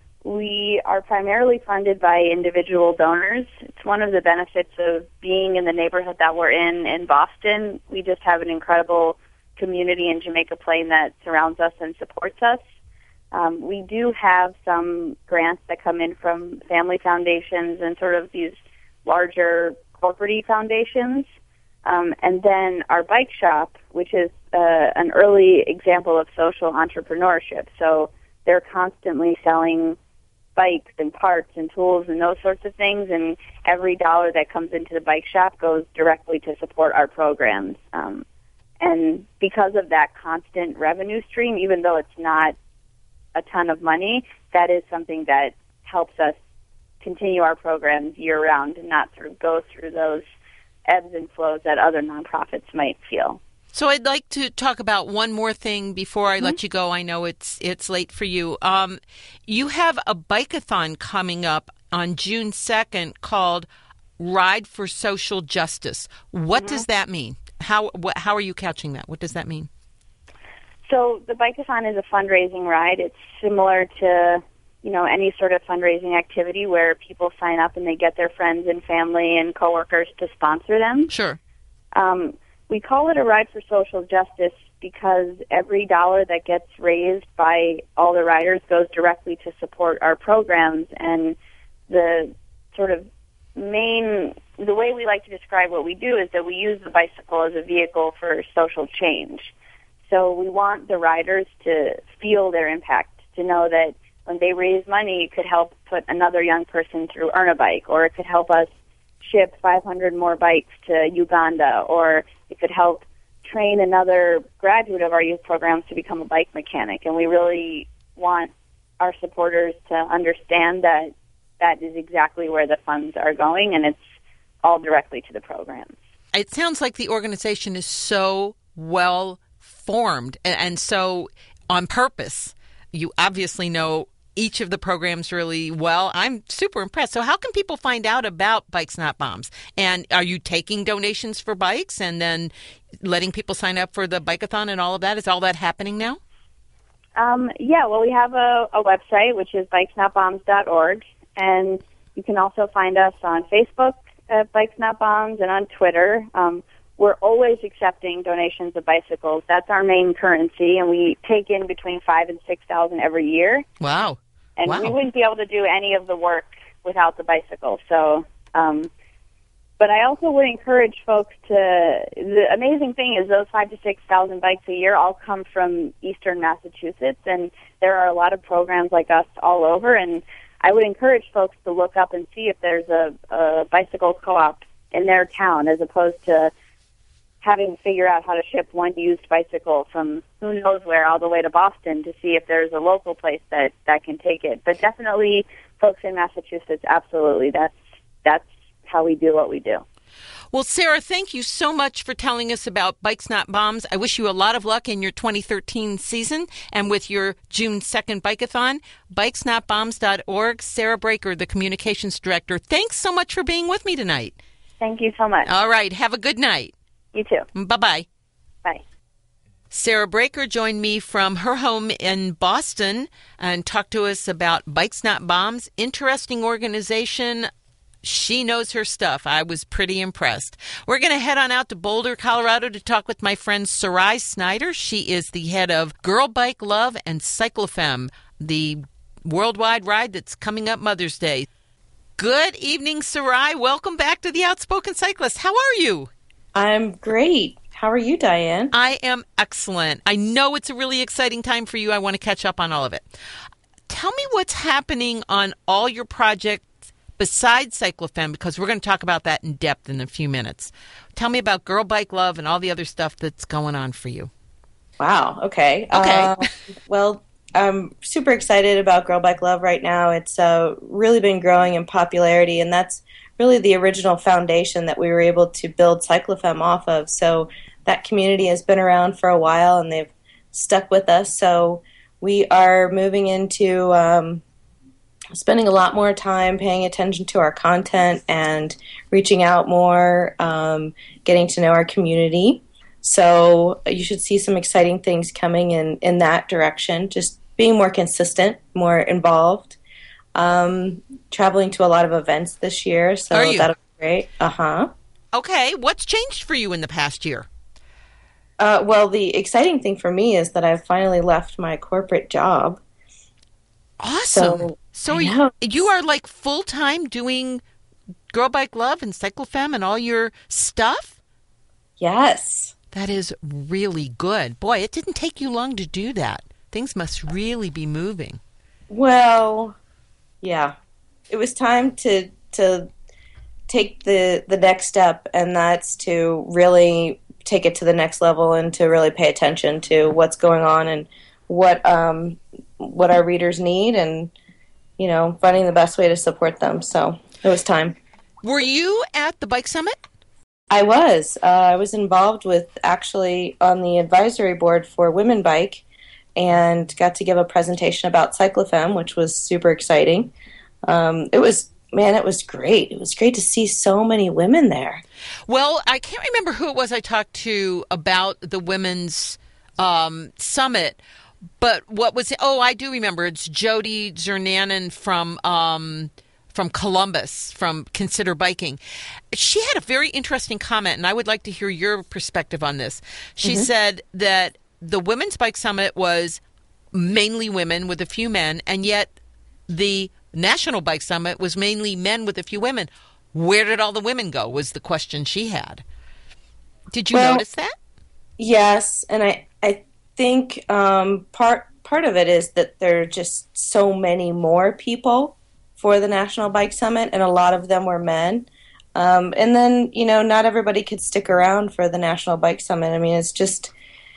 We are primarily funded by individual donors. It's one of the benefits of being in the neighborhood that we're in Boston. We just have an incredible community in Jamaica Plain that surrounds us and supports us. We do have some grants that come in from family foundations and sort of these larger corporate foundations. And then our bike shop, which is an early example of social entrepreneurship. So they're constantly selling bikes and parts and tools and those sorts of things, and every dollar that comes into the bike shop goes directly to support our programs. And because of that constant revenue stream, even though it's not a ton of money, that is something that helps us continue our programs year-round and not sort of go through those ebbs and flows that other nonprofits might feel. So I'd like to talk about one more thing before I let you go. I know it's late for you. You have a bike-a-thon coming up on June 2nd called Ride for Social Justice. What does that mean? How are you couching that? What does that mean? So the bike-a-thon is a fundraising ride. It's similar to, any sort of fundraising activity where people sign up and they get their friends and family and coworkers to sponsor them. Sure. We call it a ride for social justice because every dollar that gets raised by all the riders goes directly to support our programs. And the sort of the way we like to describe what we do is that we use the bicycle as a vehicle for social change. So we want the riders to feel their impact, to know that when they raise money, it could help put another young person through Earn a Bike, or it could help us ship 500 more bikes to Uganda, or it could help train another graduate of our youth programs to become a bike mechanic. And we really want our supporters to understand that that is exactly where the funds are going, and it's all directly to the programs. It sounds like the organization is so well formed and so on purpose. You obviously know each of the programs really well. I'm super impressed. So how can people find out about Bikes Not Bombs? And are you taking donations for bikes and then letting people sign up for the Bike-a-thon and all of that? Is all that happening now? Yeah, well, we have a website, which is bikesnotbombs.org, and you can also find us on Facebook at Bikes Not Bombs and on Twitter. We're always accepting donations of bicycles. That's our main currency, and we take in between 5,000 and 6,000 every year. Wow. And we wouldn't be able to do any of the work without the bicycle. So, but I also would encourage folks the amazing thing is those 5,000 to 6,000 bikes a year all come from Eastern Massachusetts, and there are a lot of programs like us all over, and I would encourage folks to look up and see if there's a bicycle co-op in their town, as opposed to having to figure out how to ship one used bicycle from who knows where all the way to Boston to see if there's a local place that can take it. But definitely folks in Massachusetts, absolutely. That's how we do what we do. Well, Sarah, thank you so much for telling us about Bikes Not Bombs. I wish you a lot of luck in your 2013 season and with your June 2nd Bike-a-thon. Bikesnotbombs.org. Sarah Breaker, the Communications Director. Thanks so much for being with me tonight. Thank you so much. All right. Have a good night. You too. Bye-bye. Bye. Sarah Breaker joined me from her home in Boston and talked to us about Bikes Not Bombs. Interesting organization. She knows her stuff. I was pretty impressed. We're going to head on out to Boulder, Colorado to talk with my friend Sarai Snyder. She is the head of Girl Bike Love and CycloFemme, the worldwide ride that's coming up Mother's Day. Good evening, Sarai. Welcome back to the Outspoken Cyclist. How are you? I'm great. How are you, Diane? I am excellent. I know it's a really exciting time for you. I want to catch up on all of it. Tell me what's happening on all your projects besides CycloFemme, because we're going to talk about that in depth in a few minutes. Tell me about Girl Bike Love and all the other stuff that's going on for you. Wow. Okay. Okay. Well, I'm super excited about Girl Bike Love right now. It's really been growing in popularity, and that's really the original foundation that we were able to build CycloFemme off of. So that community has been around for a while, and they've stuck with us. So we are moving into spending a lot more time paying attention to our content and reaching out more, getting to know our community. So you should see some exciting things coming in that direction, just being more consistent, more involved. Traveling to a lot of events this year, so that'll be great. Okay, what's changed for you in the past year? Well, the exciting thing for me is that I've finally left my corporate job. Awesome. So you are like full-time doing Girl Bike Love and CycloFemme and all your stuff? Yes. That is really good. Boy, it didn't take you long to do that. Things must really be moving. Well, yeah. It was time to take the next step, and that's to really take it to the next level and to really pay attention to what's going on and what our readers need, and finding the best way to support them. So it was time. Were you at the Bike Summit? I was. I was involved with actually on the advisory board for Women Bike, and got to give a presentation about CycloFemme, which was super exciting. It was great. It was great to see so many women there. Well, I can't remember who it was I talked to about the women's summit, but I do remember. It's Jody Zernanen from Columbus, from Consider Biking. She had a very interesting comment, and I would like to hear your perspective on this. She said that the Women's Bike Summit was mainly women with a few men, and yet the National Bike Summit was mainly men with a few women. Where did all the women go, was the question she had. Did you notice that? Yes, and I think part of it is that there are just so many more people for the National Bike Summit, and a lot of them were men. And then, not everybody could stick around for the National Bike Summit. I mean, it's just,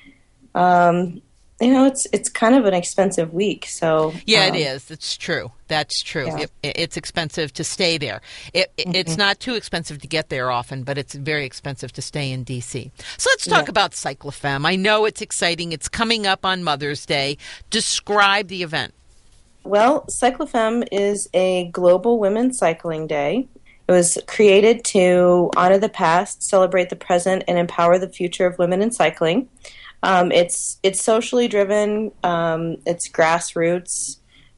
it's kind of an expensive week. So yeah, it is. It's true. That's true. Yeah. It's expensive to stay there. It's not too expensive to get there often, but it's very expensive to stay in D.C. So let's talk about CycloFemme. I know it's exciting. It's coming up on Mother's Day. Describe the event. Well, CycloFemme is a global women's cycling day. It was created to honor the past, celebrate the present, and empower the future of women in cycling. It's socially driven. It's grassroots.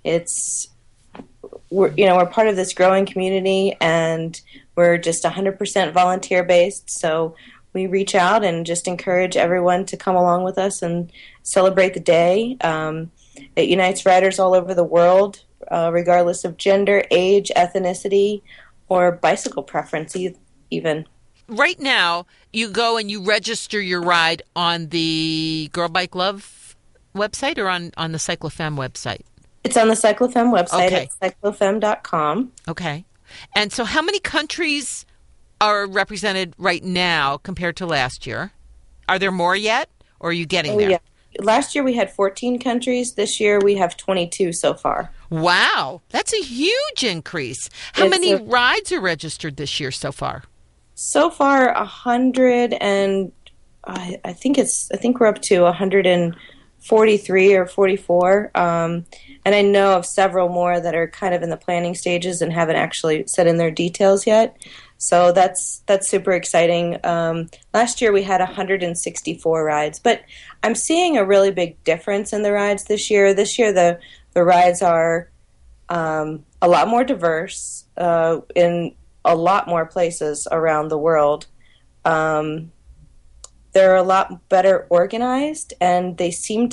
We're part of this growing community, and we're just 100% volunteer based. So we reach out and just encourage everyone to come along with us and celebrate the day. It unites riders all over the world, regardless of gender, age, ethnicity, or bicycle preference even. Right now, you go and you register your ride on the Girl Bike Love website or on the CycloFemme website? It's on the CycloFemme website. Okay. It's cyclofemme.com. Okay. And so how many countries are represented right now compared to last year? Are there more yet, or are you getting there? Yeah. Last year we had 14 countries. This year we have 22 so far. Wow. That's a huge increase. How many rides are registered this year so far? So far, 100 and I think we're up to 143 or 44. And I know of several more that are kind of in the planning stages and haven't actually set in their details yet. So that's super exciting. Last year we had 164 rides, but I'm seeing a really big difference in the rides this year. This year the rides are a lot more diverse in a lot more places around the world. They're a lot better organized, and they seem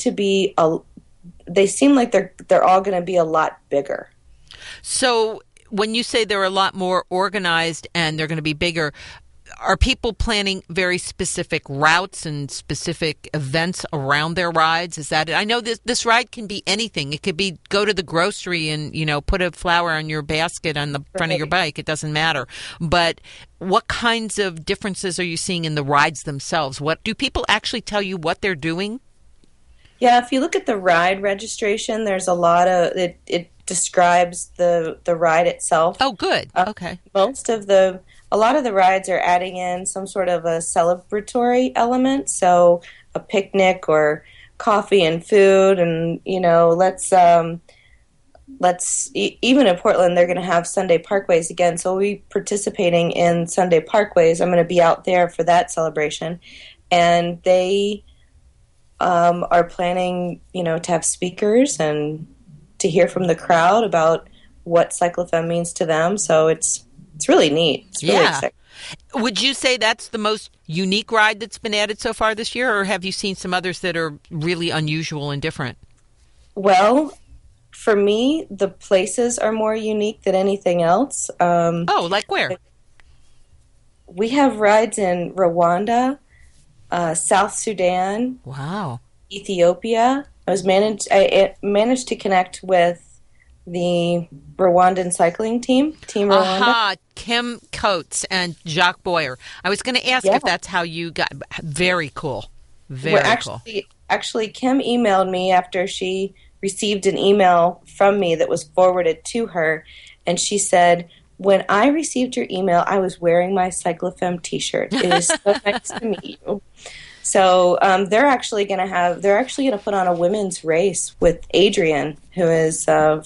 like they're all going to be a lot bigger. So when you say they're a lot more organized and they're going to be bigger, are people planning very specific routes and specific events around their rides? Is that it? I know this ride can be anything. It could be go to the grocery and, put a flower on your basket on the front of your bike. It doesn't matter. But what kinds of differences are you seeing in the rides themselves? What do people actually tell you what they're doing? Yeah, if you look at the ride registration, there's a lot of it describes the ride itself. Oh, good. Okay. A lot of the rides are adding in some sort of a celebratory element, so a picnic or coffee and food, and even in Portland they're going to have Sunday Parkways again, so we'll be participating in Sunday Parkways. I'm going to be out there for that celebration, and they are planning, to have speakers and to hear from the crowd about what CycloFemme means to them. So it's really neat. It's really exciting. Would you say that's the most unique ride that's been added so far this year, or have you seen some others that are really unusual and different? Well, for me, the places are more unique than anything else. Like where? We have rides in Rwanda, South Sudan. Wow. Ethiopia. I managed to connect with the Rwandan cycling team, Team Rwanda. Aha, Kim Coates and Jacques Boyer. I was going to ask if that's how you got. Very cool. Very cool. Actually, Kim emailed me after she received an email from me that was forwarded to her, and she said, "When I received your email, I was wearing my CycloFemme T-shirt. It is so nice to meet you." So they're actually going to put on a women's race with Adrian, who is from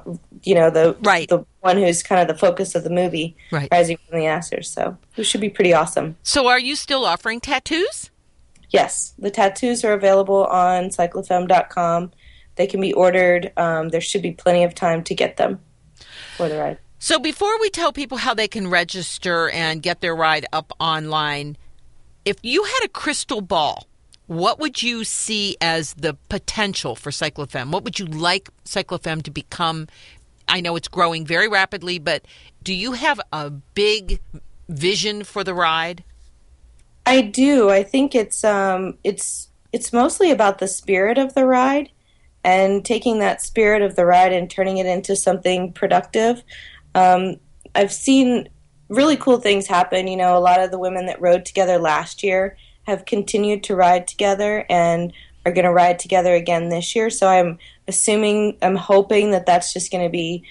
the one who's kind of the focus of the movie, Rising from the Ashes. So it should be pretty awesome. So are you still offering tattoos? Yes, the tattoos are available on cyclofemme.com. They can be ordered. There should be plenty of time to get them for the ride. So before we tell people how they can register and get their ride up online, if you had a crystal ball, what would you see as the potential for CycloFemme? What would you like CycloFemme to become? I know it's growing very rapidly, but do you have a big vision for the ride? I do. I think it's mostly about the spirit of the ride and taking that spirit of the ride and turning it into something productive. I've seen really cool things happen. A lot of the women that rode together last year have continued to ride together and are going to ride together again this year. So I'm hoping that that's just going to be,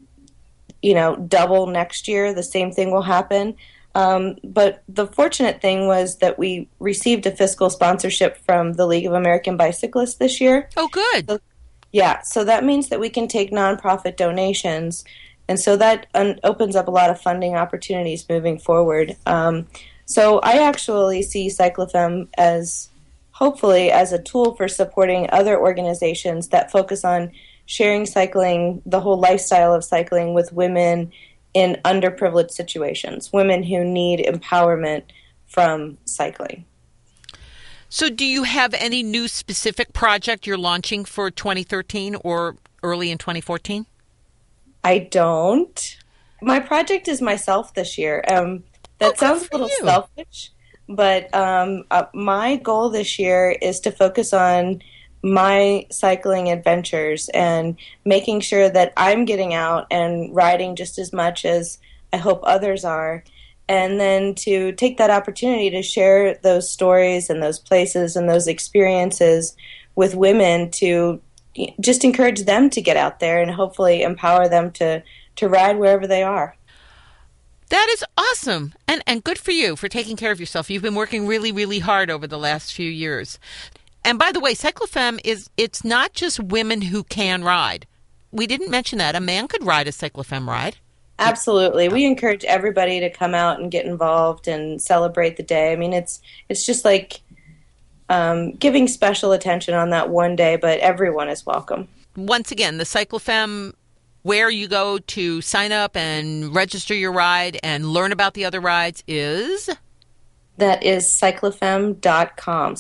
double next year. The same thing will happen. But the fortunate thing was that we received a fiscal sponsorship from the League of American Bicyclists this year. Oh, good. Yeah, so that means that we can take nonprofit donations, and so that opens up a lot of funding opportunities moving forward. So I actually see CycloFem as, hopefully, as a tool for supporting other organizations that focus on sharing cycling, the whole lifestyle of cycling, with women in underprivileged situations, women who need empowerment from cycling. So do you have any new specific project you're launching for 2013 or early in 2014? I don't. My project is myself this year. That sounds a little selfish, but my goal this year is to focus on my cycling adventures and making sure that I'm getting out and riding just as much as I hope others are, and then to take that opportunity to share those stories and those places and those experiences with women, to just encourage them to get out there and hopefully empower them to ride wherever they are. That is awesome, and good for you for taking care of yourself. You've been working really, really hard over the last few years. And by the way, CycloFem it's not just women who can ride. We didn't mention that. A man could ride a CycloFem ride. Absolutely. We encourage everybody to come out and get involved and celebrate the day. I mean, it's just like giving special attention on that one day, but everyone is welcome. Once again, the CycloFem, where you go to sign up and register your ride and learn about the other rides is? That is cyclofemme.com,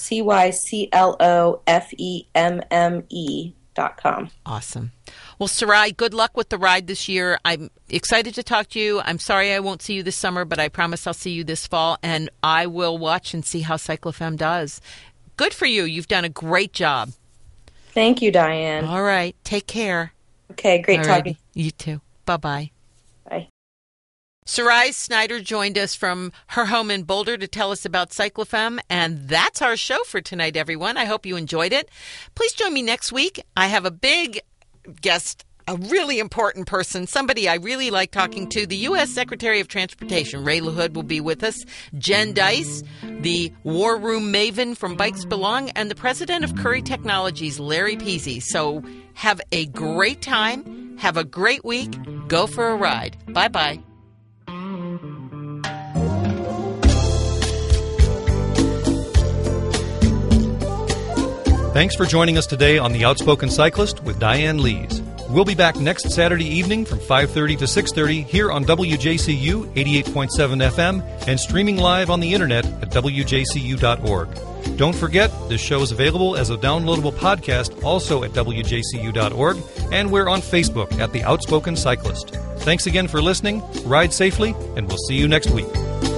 CYCLOFEMME.com. Awesome. Well, Sarai, good luck with the ride this year. I'm excited to talk to you. I'm sorry I won't see you this summer, but I promise I'll see you this fall, and I will watch and see how CycloFem does. Good for you. You've done a great job. Thank you, Diane. All right. Take care. Okay, great talking. You too. Bye-bye. Bye. Sarai Snyder joined us from her home in Boulder to tell us about CycloFem, and that's our show for tonight, everyone. I hope you enjoyed it. Please join me next week. I have a big guest, a really important person, somebody I really like talking to. The U.S. Secretary of Transportation, Ray LaHood, will be with us. Jen Dice, the War Room maven from Bikes Belong, and the president of Curry Technologies, Larry Peasy. So have a great time. Have a great week. Go for a ride. Bye-bye. Thanks for joining us today on The Outspoken Cyclist with Diane Lees. We'll be back next Saturday evening from 5:30 to 6:30 here on WJCU 88.7 FM and streaming live on the internet at WJCU.org. Don't forget, this show is available as a downloadable podcast also at WJCU.org, and we're on Facebook at The Outspoken Cyclist. Thanks again for listening, ride safely, and we'll see you next week.